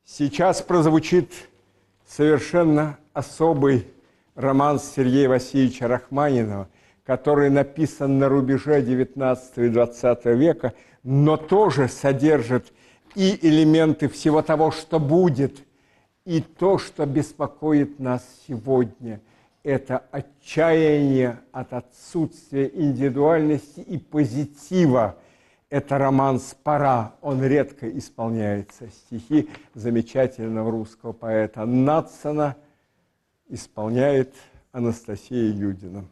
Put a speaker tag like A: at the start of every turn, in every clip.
A: Сейчас прозвучит совершенно особый романс Сергея Васильевича Рахманинова, который написан на рубеже XIX и XX века, но тоже содержит и элементы всего того, что будет, и то, что беспокоит нас сегодня. Это отчаяние от отсутствия индивидуальности и позитива. Это романс «Пора», он редко исполняется. Стихи замечательного русского поэта Надсона исполняет Анастасия Юдина.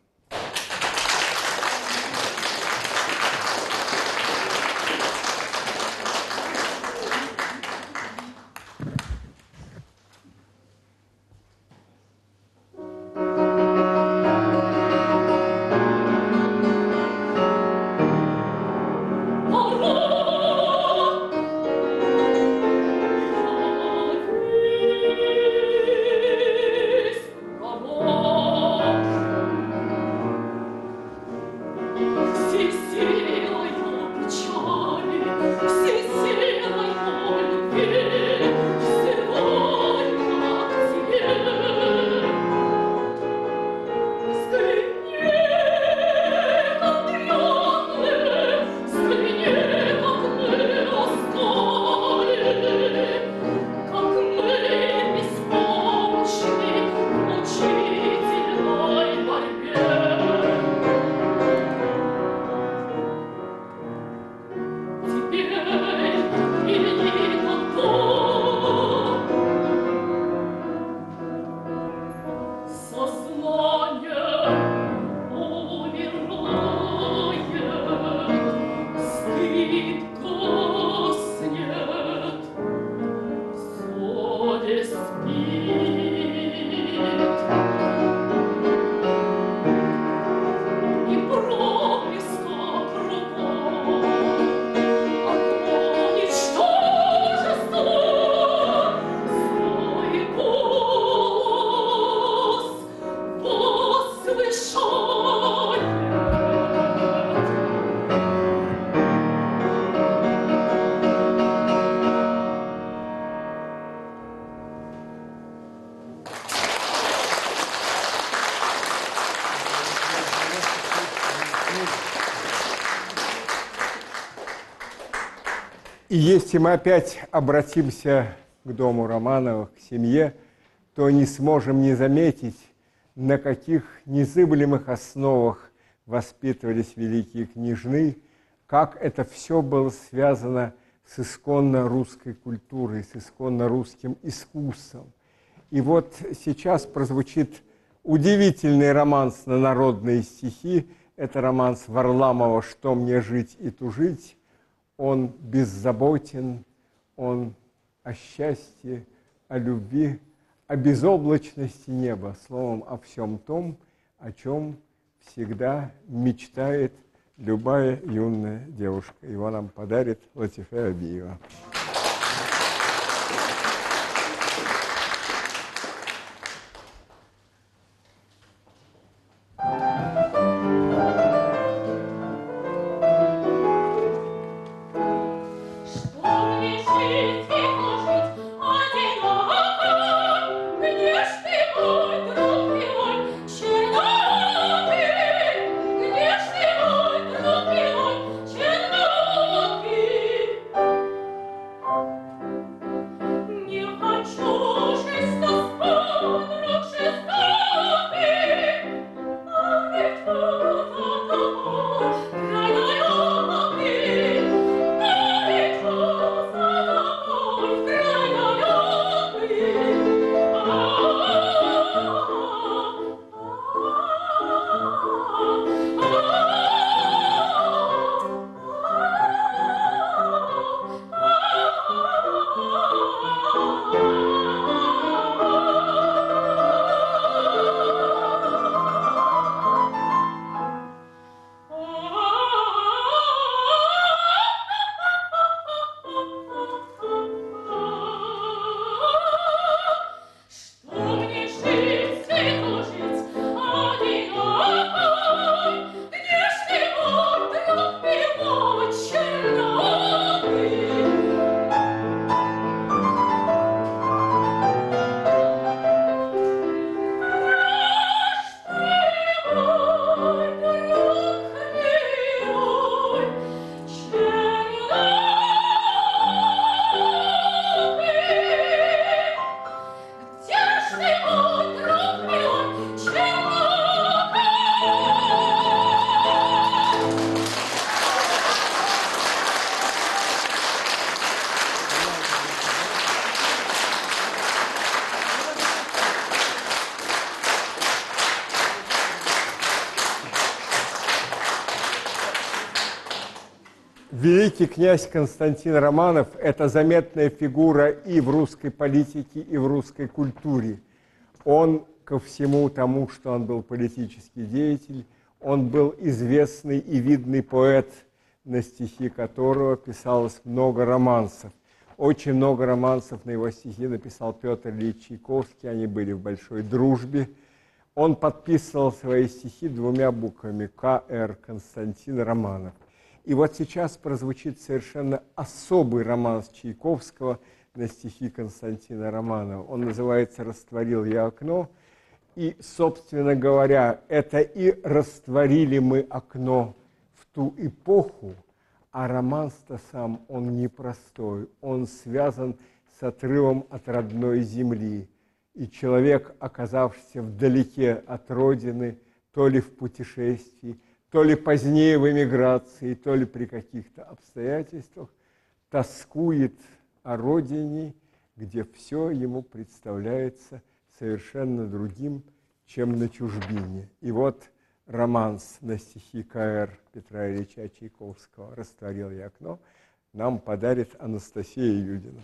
A: И если мы опять обратимся к дому Романовых, к семье, то не сможем не заметить, на каких незыблемых основах воспитывались великие княжны, как это все было связано с исконно русской культурой, с исконно русским искусством. И вот сейчас прозвучит удивительный романс на народные стихи. Это романс Варламова «Что мне жить и тужить». Он беззаботен, он о счастье, о любви, о безоблачности неба, словом, о всем том, о чем всегда мечтает любая юная девушка. Его нам подарит Латифе Абиева. Великий князь Константин Романов – это заметная фигура и в русской политике, и в русской культуре. Он, ко всему тому, что он был политический деятель, он был известный и видный поэт, на стихи которого писалось много романсов. Очень много романсов на его стихи написал Петр Ильич Чайковский, они были в большой дружбе. Он подписывал свои стихи двумя буквами – К.Р. Константин Романов. И вот сейчас прозвучит совершенно особый романс Чайковского на стихи Константина Романова. Он называется «Растворил я окно». И, собственно говоря, это и растворили мы окно в ту эпоху, а романс-то сам, он непростой, он связан с отрывом от родной земли. И человек, оказавшийся вдалеке от родины, то ли в путешествии, то ли позднее в эмиграции, то ли при каких-то обстоятельствах, тоскует о родине, где все ему представляется совершенно другим, чем на чужбине. И вот романс на стихи К.Р. Петра Ильича Чайковского «Растворил я окно» нам подарит Анастасия Юдина.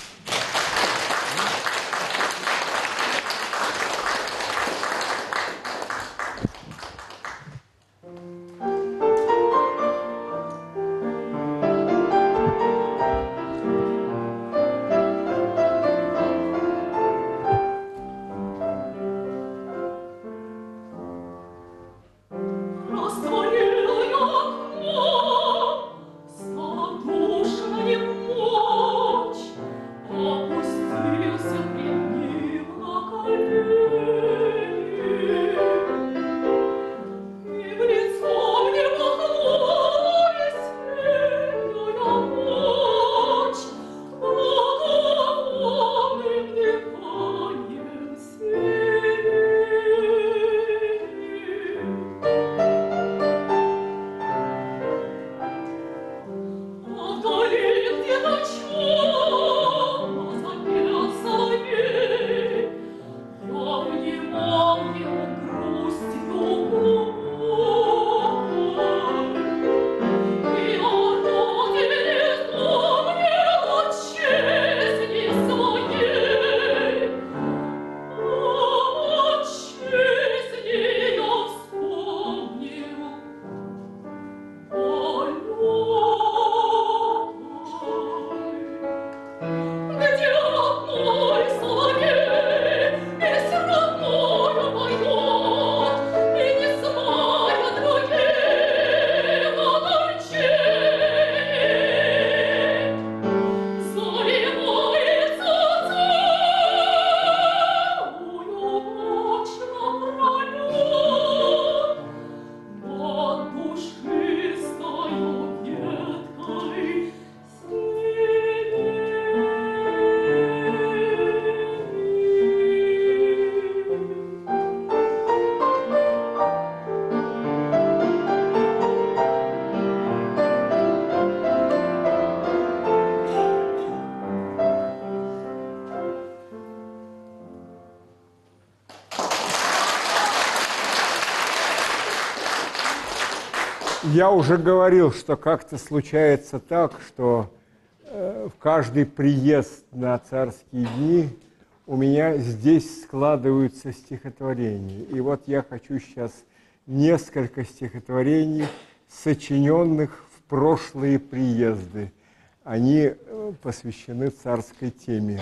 A: Я уже говорил, что как-то случается так, что в каждый приезд на царские дни у меня здесь складываются стихотворения. И вот я хочу сейчас несколько стихотворений, сочиненных в прошлые приезды. Они посвящены царской теме.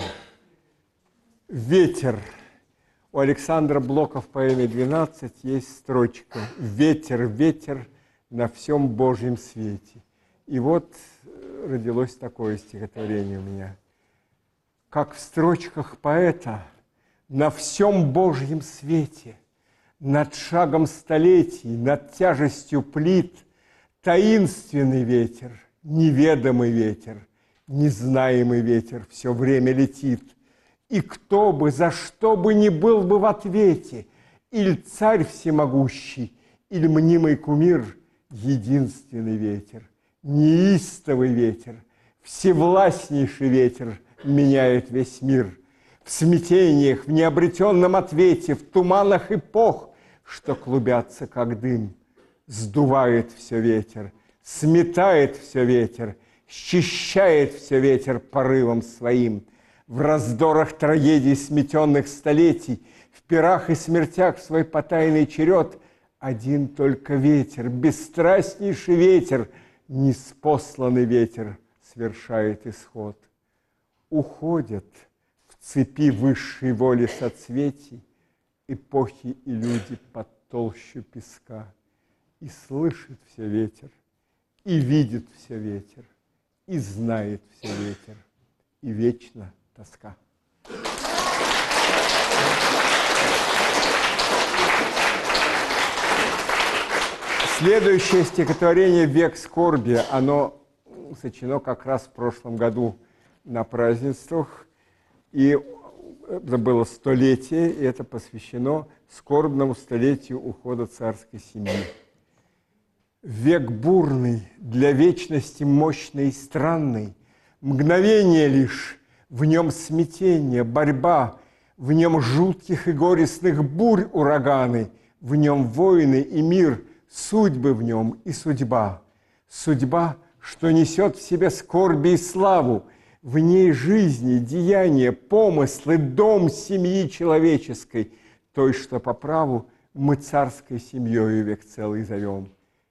A: «Ветер». У Александра Блока в поэме «12» есть строчка «Ветер, ветер на всем Божьем свете». И вот родилось такое стихотворение у меня. Как в строчках поэта на всем Божьем свете, над шагом столетий, над тяжестью плит, таинственный ветер, неведомый ветер, незнаемый ветер все время летит. И кто бы, за что бы ни был бы в ответе, или царь всемогущий, или мнимый кумир, единственный ветер, неистовый ветер, всевластнейший ветер меняет весь мир. В смятениях, в необретенном ответе, в туманах эпох, что клубятся, как дым, сдувает все ветер, Сметает все ветер, счищает все ветер порывом своим. В раздорах трагедий сметенных столетий, в пирах и смертях в свой потайный черед один только ветер, бесстрастнейший ветер, неспосланный ветер свершает исход. Уходят в цепи высшей воли соцветий эпохи и люди под толщу песка. И слышит все ветер, и видит все ветер, и знает все ветер, и вечно тоска. Следующее стихотворение «Век скорби», оно сочинено как раз в прошлом году на празднествах, и это было столетие, и это посвящено скорбному столетию ухода царской семьи. Век бурный, для вечности мощный и странный, мгновение лишь, в нем смятение, борьба, в нем жутких и горестных бурь ураганы, в нем войны и мир, судьбы в нем и судьба. Судьба, что несет в себе скорби и славу, в ней жизни, деяния, помыслы, дом семьи человеческой, той, что по праву мы царской семьей век целый зовем.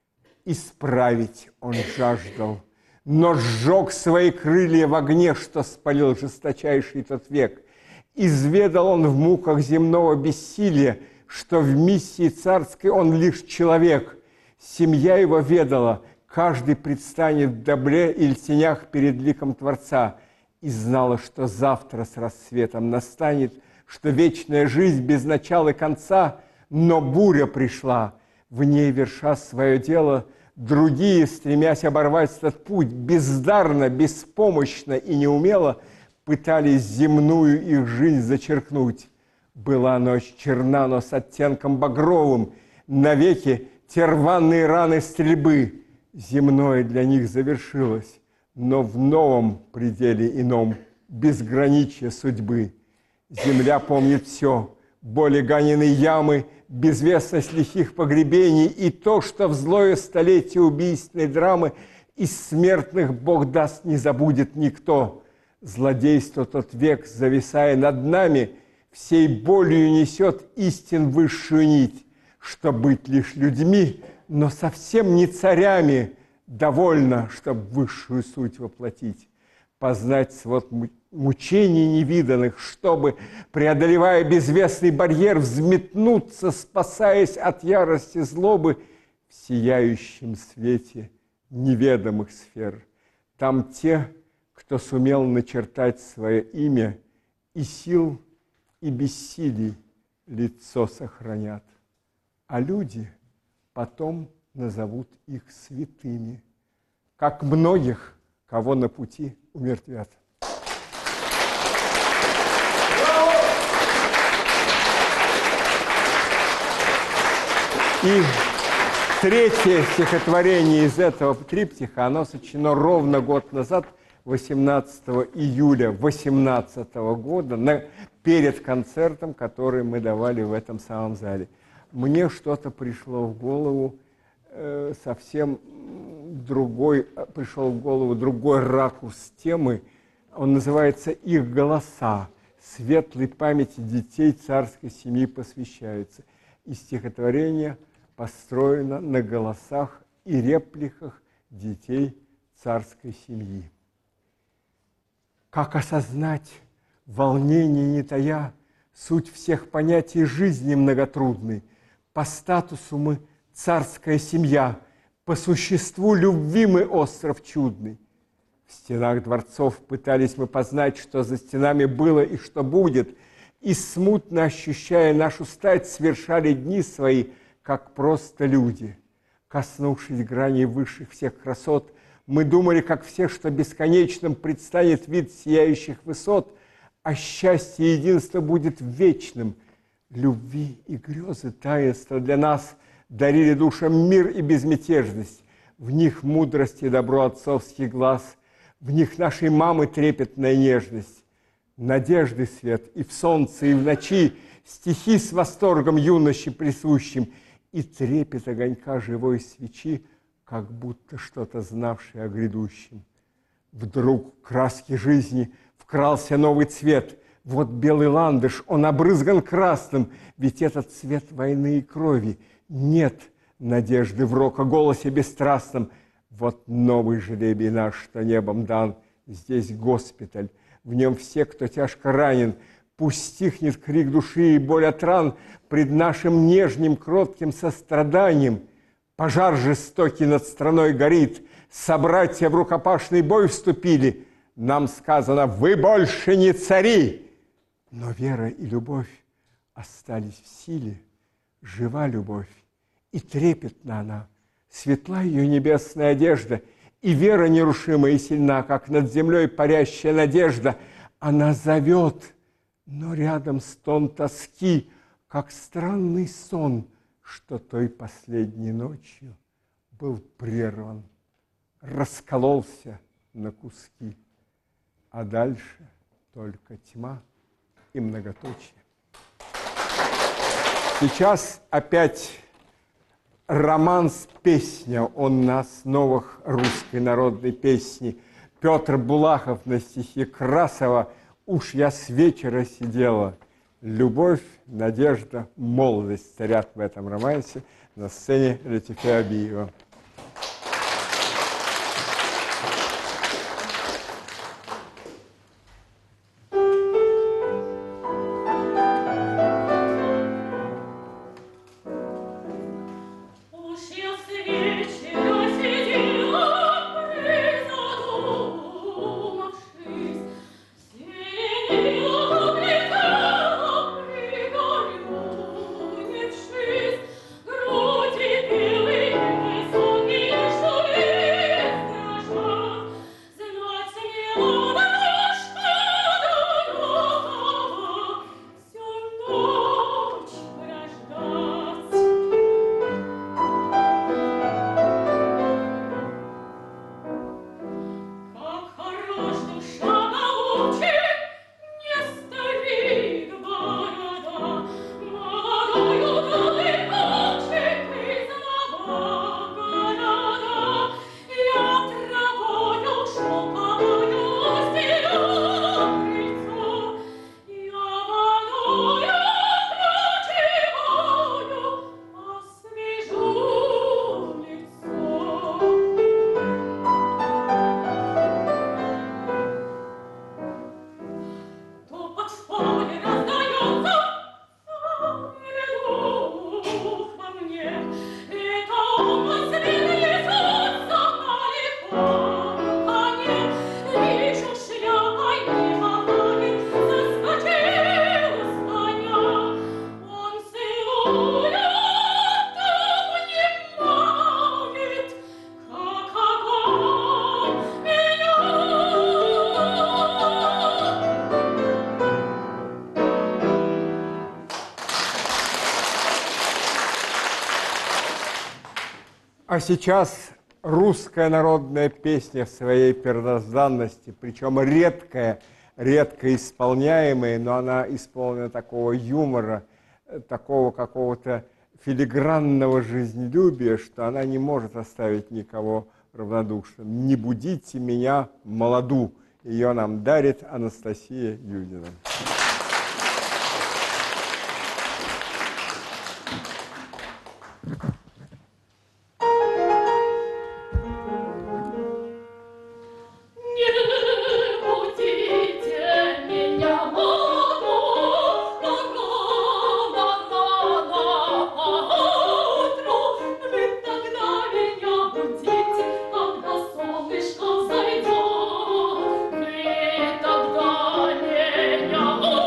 A: Исправить он жаждал, но сжег свои крылья в огне, что спалил жесточайший тот век. Изведал он в муках земного бессилия, что в миссии царской он лишь человек. Семья его ведала, каждый предстанет в добле или тенях перед ликом Творца, и знала, что завтра с рассветом настанет, что вечная жизнь без начала и конца, но буря пришла, в ней верша свое дело, другие, стремясь оборвать этот путь, бездарно, беспомощно и неумело пытались земную их жизнь зачеркнуть. Была ночь черна, но с оттенком багровым, навеки те рваные раны стрельбы. Земное для них завершилось, но в новом пределе ином безграничье судьбы. Земля помнит все, боли ганеной ямы, безвестность лихих погребений и то, что в злое столетие убийственной драмы из смертных Бог даст не забудет никто. Злодейство тот век, зависая над нами, всей болью несет истин высшую нить, что быть лишь людьми, но совсем не царями, довольно, чтоб высшую суть воплотить, познать свод мучений невиданных, чтобы, преодолевая безвестный барьер, взметнуться, спасаясь от ярости злобы в сияющем свете неведомых сфер. Там те, кто сумел начертать свое имя, и сил, и бессилий лицо сохранят, а люди потом назовут их святыми, как многих, кого на пути умертвят. И третье стихотворение из этого триптиха, оно сочинено ровно год назад, 18 июля 2018 года, перед концертом, который мы давали в этом самом зале. Мне что-то пришло в голову, совсем другой, пришел в голову другой ракурс темы. Он называется «Их голоса». Светлой памяти детей царской семьи посвящаются. И стихотворение построено на голосах и репликах детей царской семьи. Как осознать, волнение не тая, суть всех понятий жизни многотрудной? По статусу мы царская семья, по существу любви мы остров чудный. В стенах дворцов пытались мы познать, что за стенами было и что будет, и смутно ощущая нашу стать, совершали дни свои, как просто люди. Коснувшись граней высших всех красот, мы думали, как все, что бесконечным предстанет вид сияющих высот, а счастье и единство будет вечным. Любви и грезы таинства для нас дарили душам мир и безмятежность. В них мудрость и добро отцовских глаз, в них нашей мамы трепетная нежность. Надежды свет и в солнце, и в ночи, стихи с восторгом юноши присущим, и трепет огонька живой свечи, как будто что-то знавший о грядущем. Вдруг в краски жизни вкрался новый цвет. Вот белый ландыш, он обрызган красным, ведь этот цвет войны и крови. Нет надежды в рокоголосе бесстрастном. Вот новый жребий наш, что небом дан. Здесь госпиталь, в нем все, кто тяжко ранен. Пусть стихнет крик души и боль от ран пред нашим нежным, кротким состраданием. Пожар жестокий над страной горит, собратья в рукопашный бой вступили. Нам сказано: вы больше не цари. Но вера и любовь остались в силе. Жива любовь, и трепетна она, светла ее небесная одежда, и вера нерушимая и сильна, как над землей парящая надежда. Она зовет, но рядом стон тоски, как странный сон, что той последней ночью был прерван, раскололся на куски, а дальше только тьма и многоточие. Сейчас опять романс «Песня», он на основах русской народной песни. Петр Булахов на стихи Красова «Уж я с вечера сидела». Любовь, надежда, молодость царят в этом романсе на сцене Латифи Абиева. А сейчас русская народная песня в своей первозданности, причем редкая, редко исполняемая, но она исполнена такого юмора, такого какого-то филигранного жизнелюбия, что она не может оставить никого равнодушным. «Не будите меня, молоду». Ее нам дарит Анастасия Юдина.
B: Тогда меня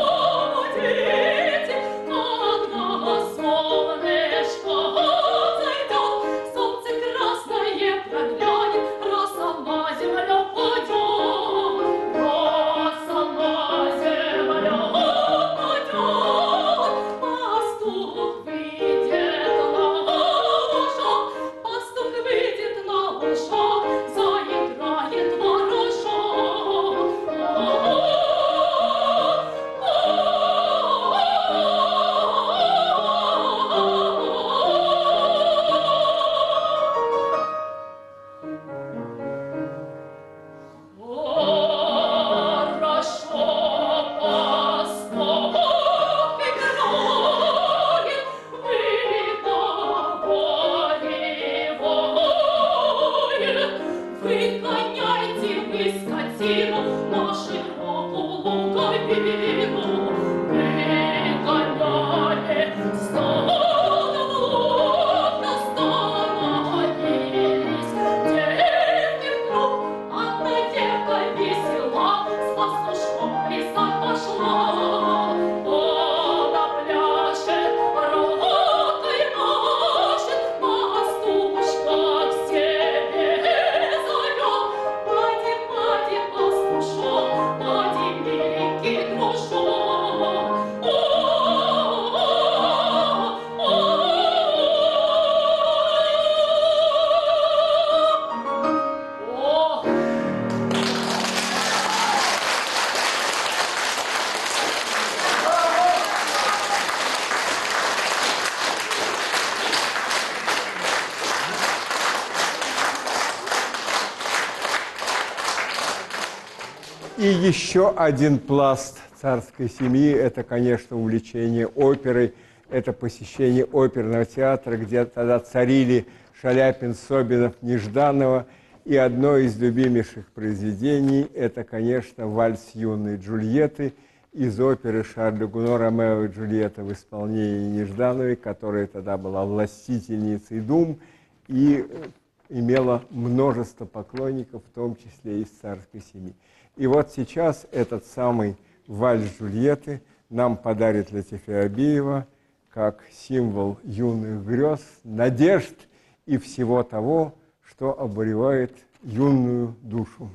A: И еще один пласт царской семьи – это, конечно, увлечение оперой, это посещение оперного театра, где тогда царили Шаляпин, Собинов, Нежданова. И одно из любимейших произведений – это, конечно, вальс юной Джульетты из оперы Шарля Гуно «Ромео и Джульетта» в исполнении Неждановой, которая тогда была властительницей дум и имела множество поклонников, в том числе из царской семьи. И вот сейчас этот самый вальс Джульетты нам подарит Латифия Абиева как символ юных грез, надежд и всего того, что обуревает юную душу.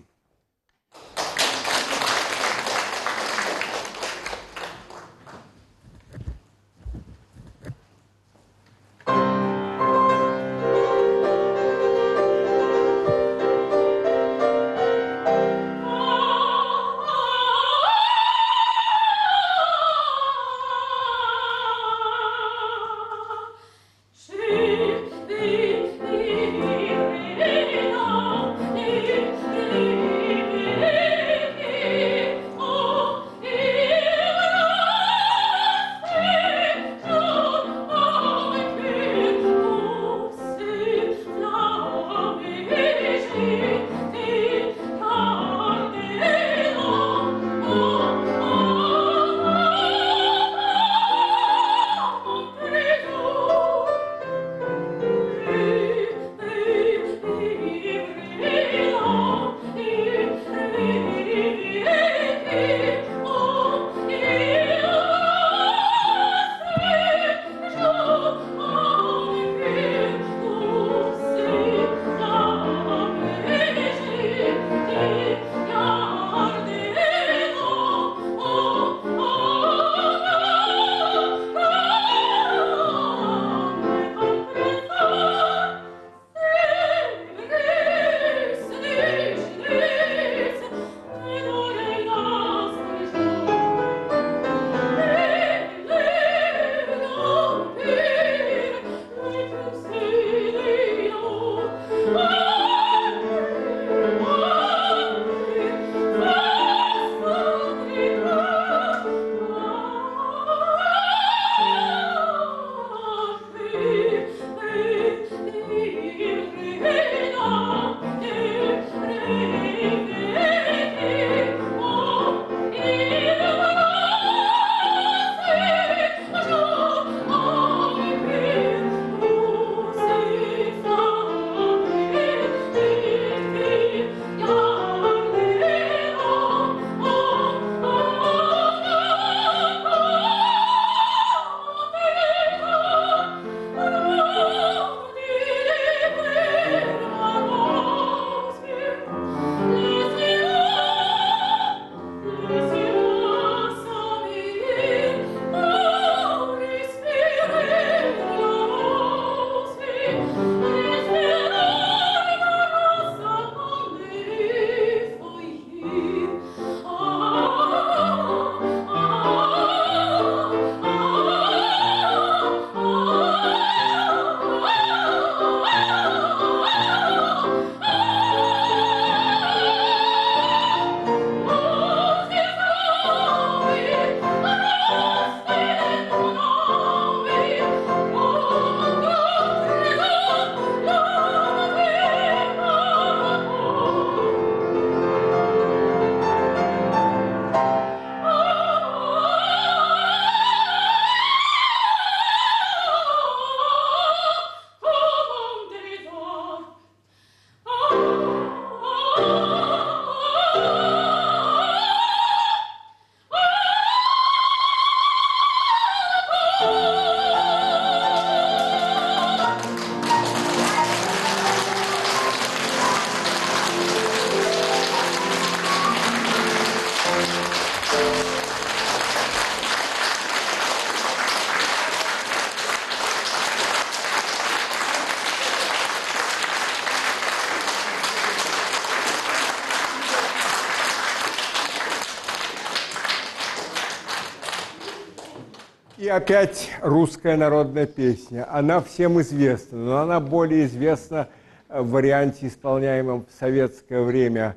A: И опять русская народная песня. Она всем известна, но она более известна в варианте, исполняемом в советское время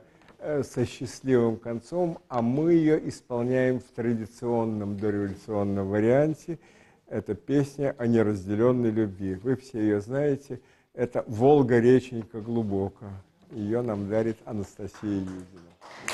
A: со счастливым концом, а мы ее исполняем в традиционном дореволюционном варианте. Это песня о неразделенной любви. Вы все ее знаете. Это «Волга, реченька глубоко». Ее нам дарит Анастасия Юдина.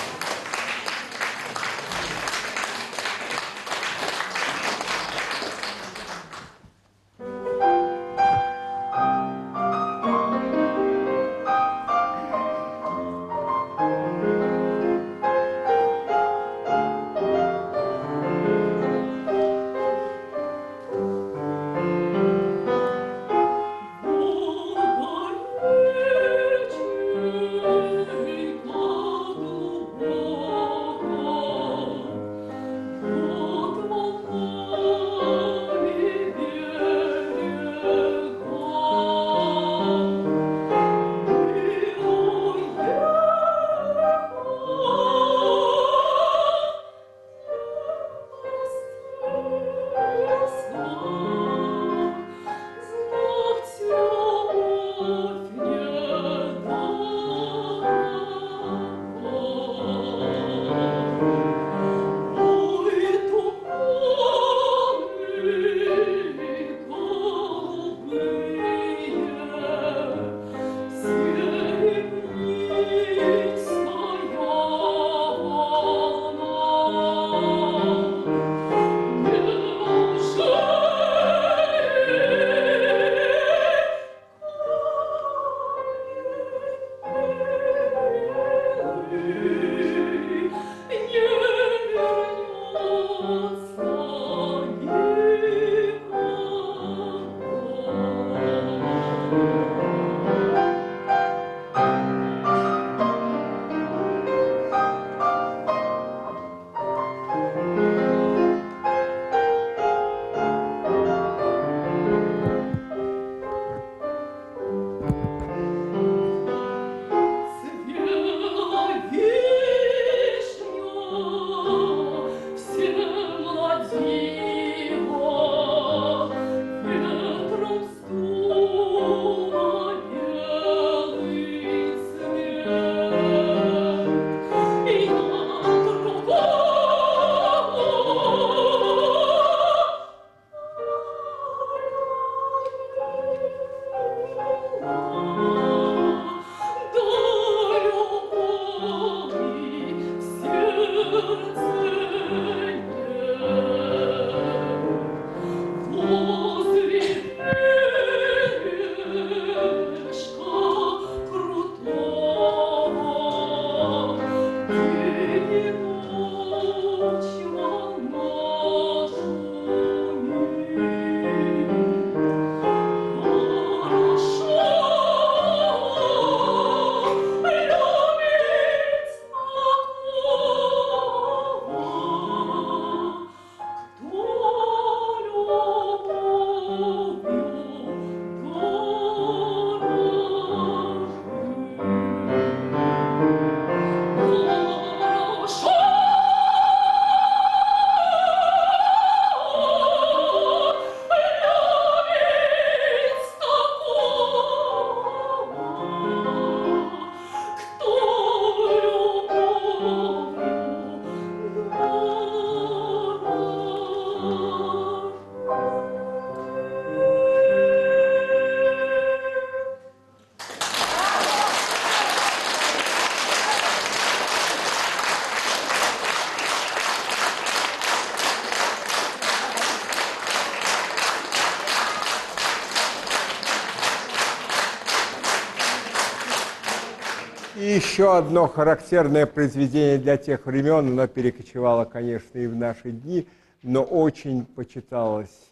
A: И еще одно характерное произведение для тех времен, оно перекочевало, конечно, и в наши дни, но очень почиталось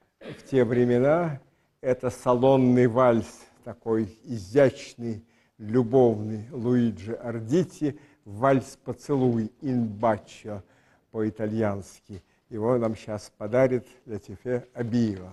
A: в те времена. Это салонный вальс, такой изящный, любовный Луиджи Ардити, вальс-поцелуй «In Bacio» по-итальянски. Его нам сейчас подарит Латифе Абиева.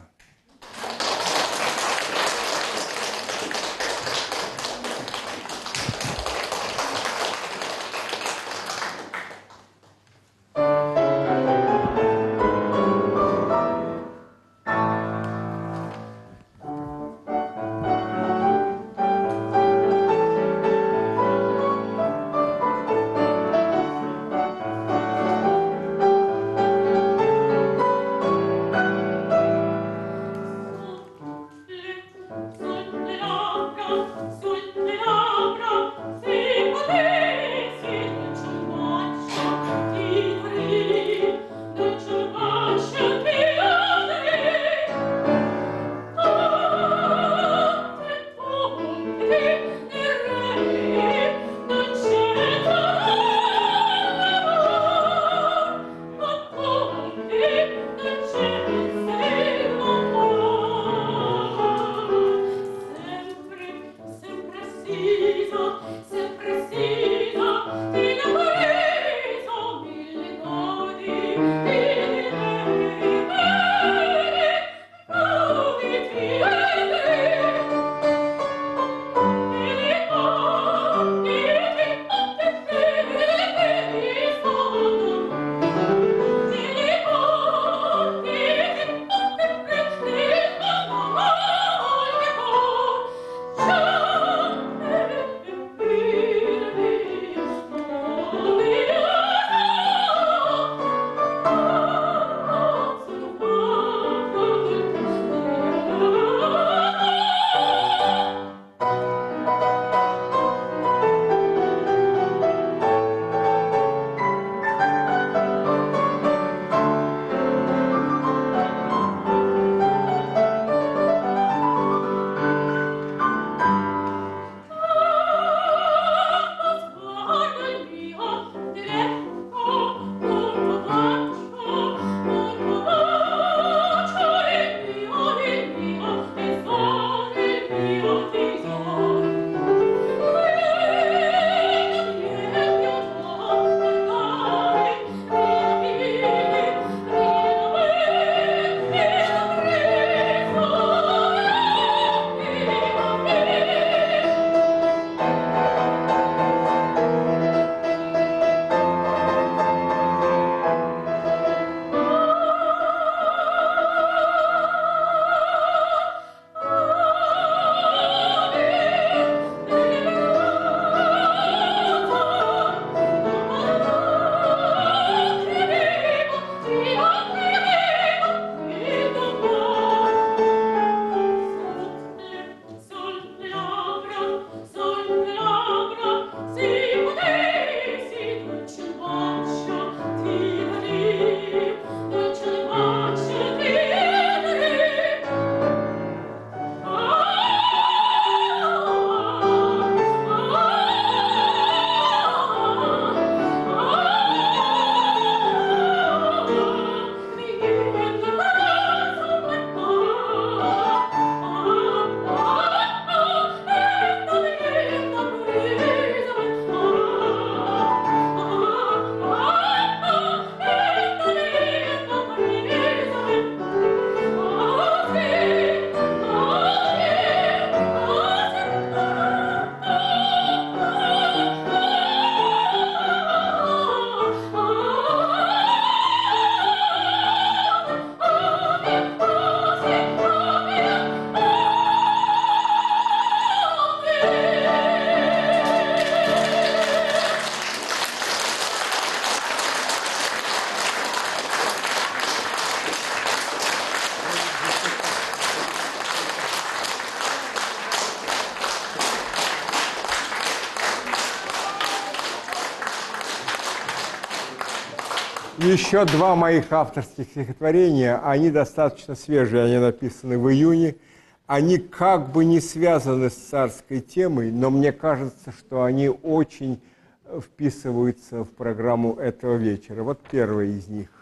A: Еще два моих авторских стихотворения, они достаточно свежие, они написаны в июне. Они как бы не связаны с царской темой, но мне кажется, что они очень вписываются в программу этого вечера. Вот первый из них.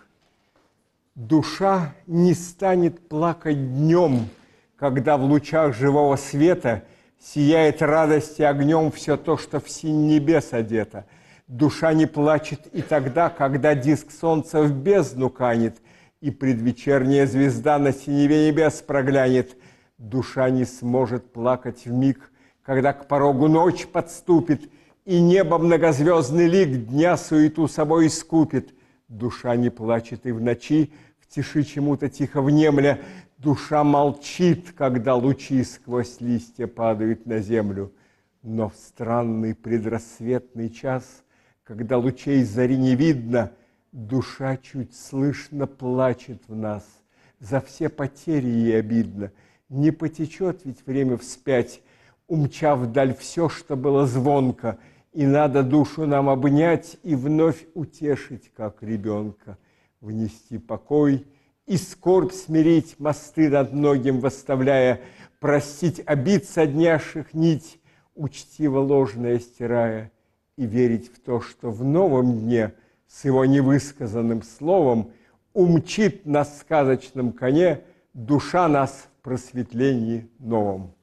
A: «Душа не станет плакать днем, когда в лучах живого света сияет радости огнем все то, что в синь небес одето. Душа не плачет и тогда, когда диск солнца в бездну канет, и предвечерняя звезда на синеве небес проглянет. Душа не сможет плакать вмиг, когда к порогу ночь подступит, и небо многозвездный лик дня суету собой искупит. Душа не плачет и в ночи, в тиши чему-то тихо внемля. Душа молчит, когда лучи сквозь листья падают на землю. Но в странный предрассветный час, когда лучей зари не видно, душа чуть слышно плачет в нас. За все потери ей обидно. Не потечет ведь время вспять. умчав вдаль все, что было звонко, и надо душу нам обнять и вновь утешить, как ребенка, внести покой и скорбь смирить, мосты над многим восставляя, простить обид соднящих нить, учтиво ложное стирая, и верить в то, что в новом дне с его невысказанным словом умчит на сказочном коне душа нас в просветлении новом.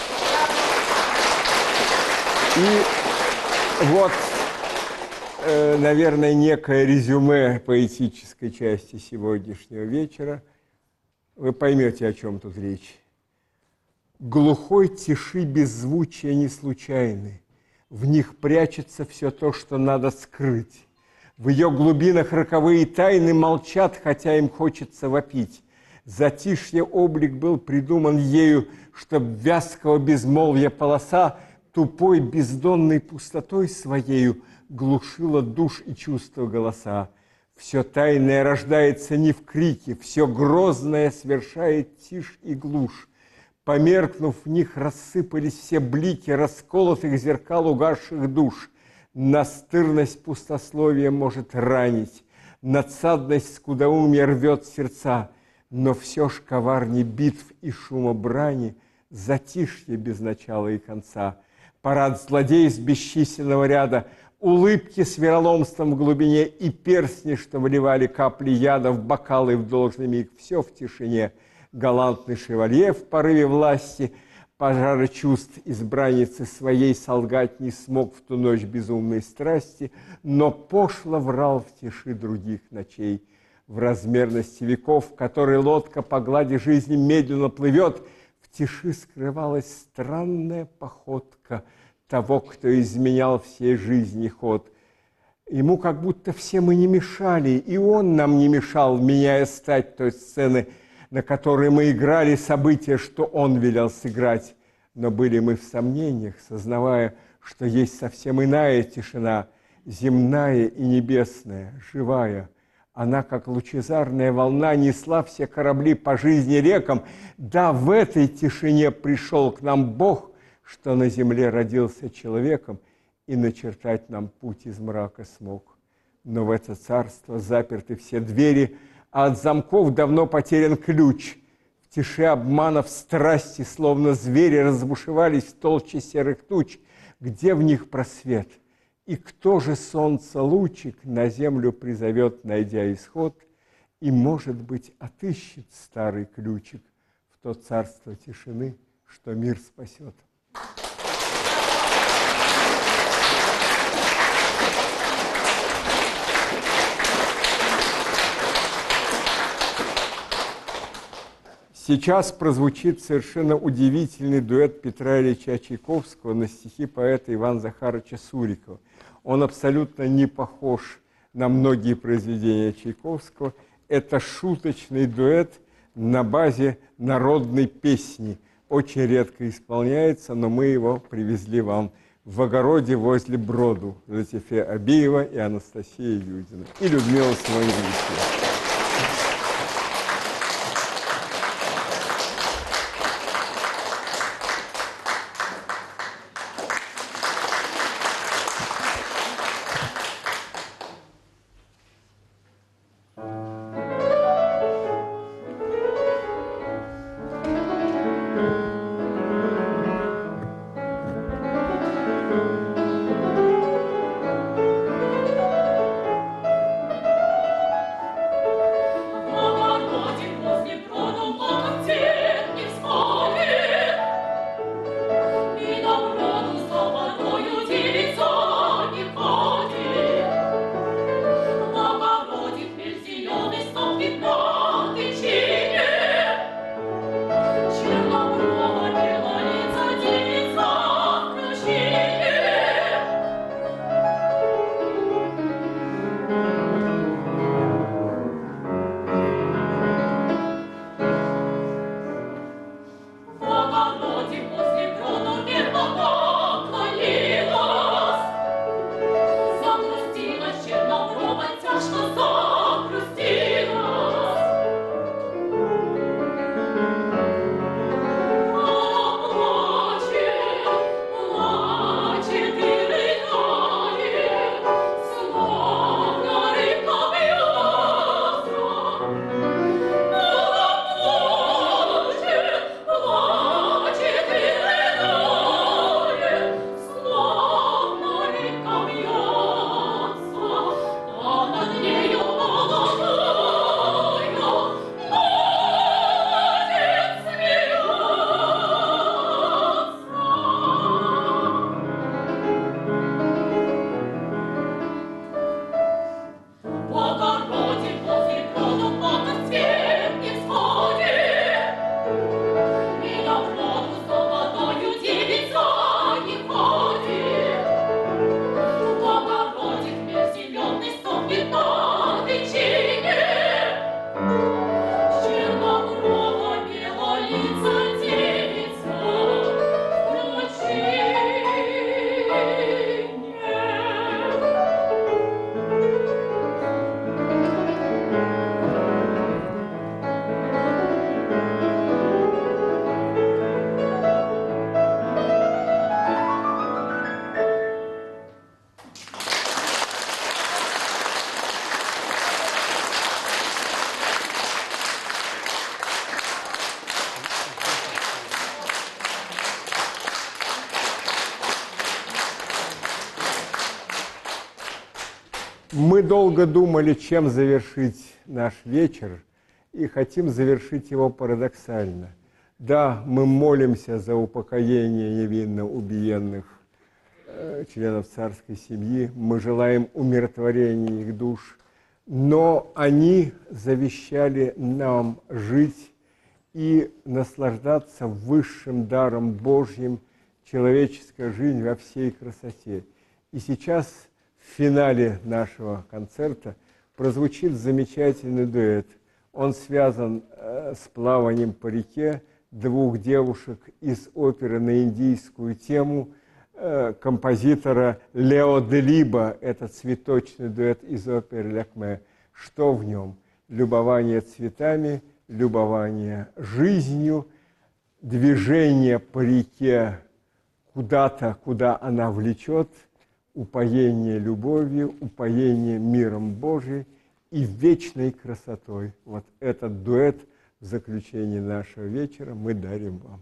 A: И вот, наверное, некое резюме поэтической части сегодняшнего вечера. Вы поймете, о чем тут речь. Глухой тиши беззвучия не случайны. В них прячется все то, что надо скрыть. В ее глубинах роковые тайны молчат, хотя им хочется вопить. Затишье облик был придуман ею, чтоб вязкого безмолвия полоса тупой бездонной пустотой своею глушила душ и чувства голоса. Все тайное рождается не в крике, все грозное свершает тишь и глушь. Померкнув, в них рассыпались все блики расколотых зеркал угасших душ. Настырность пустословия может ранить, надсадность скудоумия рвет сердца, но все ж коварней битв и шума брани затишье без начала и конца. Парад злодеев с бесчисленного ряда, улыбки с вероломством в глубине и перстни, что выливали капли яда в бокалы в должный миг, все в тишине. Галантный шевалье в порыве власти, пожара чувств избранницы своей солгать не смог в ту ночь безумной страсти, но пошло врал в тиши других ночей. В размерности веков, в которой лодка по глади жизни медленно плывет, в тиши скрывалась странная походка того, кто изменял всей жизни ход. Ему как будто все мы не мешали, и он нам не мешал, меняя стать той сцены, на которой мы играли события, что он велел сыграть. Но были мы в сомнениях, сознавая, что есть совсем иная тишина, земная и небесная, живая. Она, как лучезарная волна, несла все корабли по жизни рекам. Да, в этой тишине пришел к нам Бог, что на земле родился человеком и начертать нам путь из мрака смог. Но в это царство заперты все двери, а от замков давно потерян ключ. В тиши обманов страсти, словно звери, разбушевались в толще серых туч. Где в них просвет? И кто же солнца лучик на землю призовет, найдя исход, и, может быть, отыщет старый ключик в то царство тишины, что мир спасет? Сейчас прозвучит совершенно удивительный дуэт Петра Ильича Чайковского на стихи поэта Ивана Захаровича Сурикова. Он абсолютно не похож на многие произведения Чайковского. Это шуточный дуэт на базе народной песни. Очень редко исполняется, но мы его привезли вам в огороде возле Броду. Латифе Абиева и Анастасия Юдина. И Людмила Смоленская. Мы долго думали, чем завершить наш вечер, и хотим завершить его парадоксально. Да, мы молимся за упокоение невинно убиенных членов царской семьи, мы желаем умиротворения их душ, но они завещали нам жить и наслаждаться высшим даром Божьим, человеческая жизнь во всей красоте. И сейчас в финале нашего концерта прозвучит замечательный дуэт. Он связан с плаванием по реке двух девушек из оперы на индийскую тему композитора Лео Делибо. Это цветочный дуэт из оперы «Ляхме». Что в нем? Любование цветами, любование жизнью, движение по реке куда-то, куда она влечет, упоение любовью, упоение миром Божиим и вечной красотой. Вот этот дуэт в заключении нашего вечера мы дарим вам.